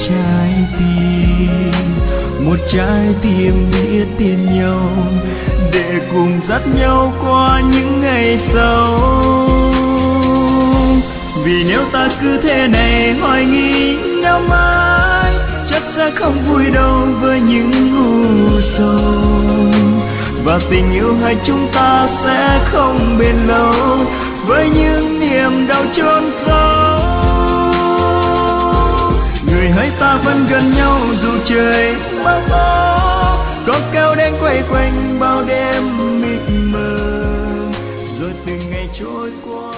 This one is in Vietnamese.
trái tim, một trái tim biết tin nhau để cùng dắt nhau qua những ngày sau. Vì nếu ta cứ thế này hoài nghi nhau mãi, chắc sẽ không vui đâu với những u sầu. Và tình yêu hai chúng ta sẽ không bền lâu với những niềm đau chôn sâu. Người hỡi ta vẫn gần nhau dù trời mưa gió, có kéo đến quay quanh bao đêm mịt mờ, rồi từng ngày trôi qua.